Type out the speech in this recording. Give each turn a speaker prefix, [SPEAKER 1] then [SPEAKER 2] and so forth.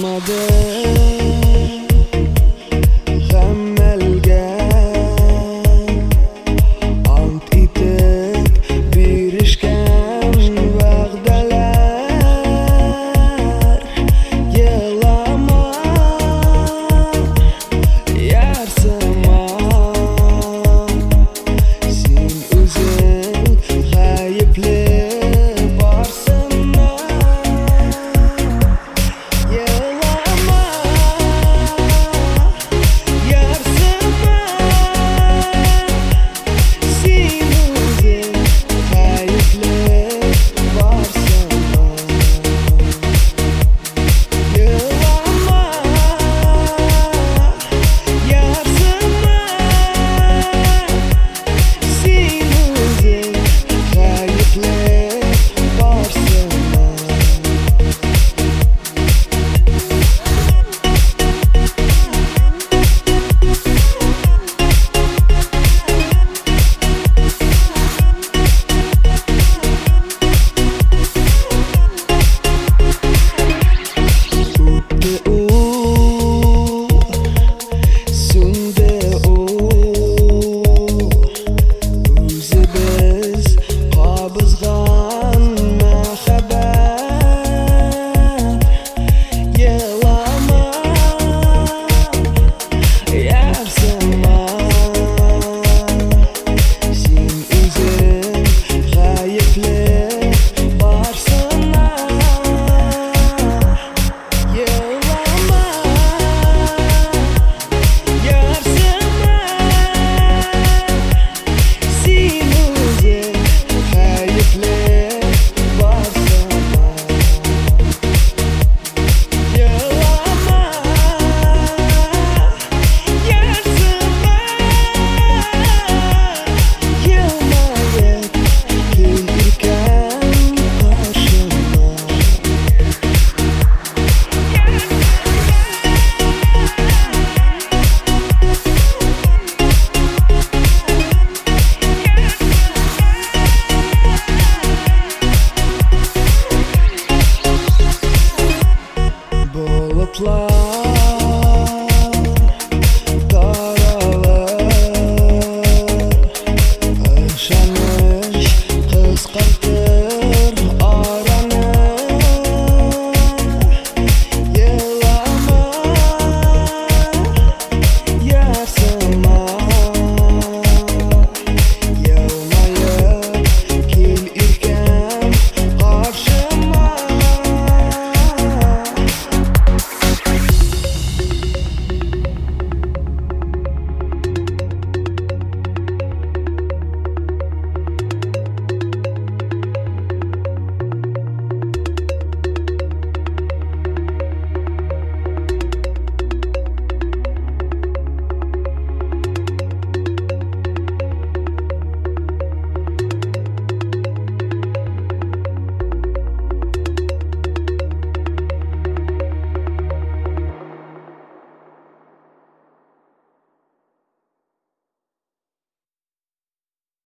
[SPEAKER 1] Ошмады гаммелге ант итеп биришкән вәгъдәләр. Елама, ярсыма, син үзең гаепле барсыңа. Елама, ярсыма, син үзең гаепле барсыңа. Елама, ярсыма, син үзең гаепле барсыңа. Үтте ул, сүнде ул, үзебез кабызган мәхәббәт. Елама, ярсыма, син үзең гаепле барсыңа. Елама, ярсыма, син үзең гаепле барсыңа. Елама, ярсыма, елмаеп кил икән каршыма. Болытлар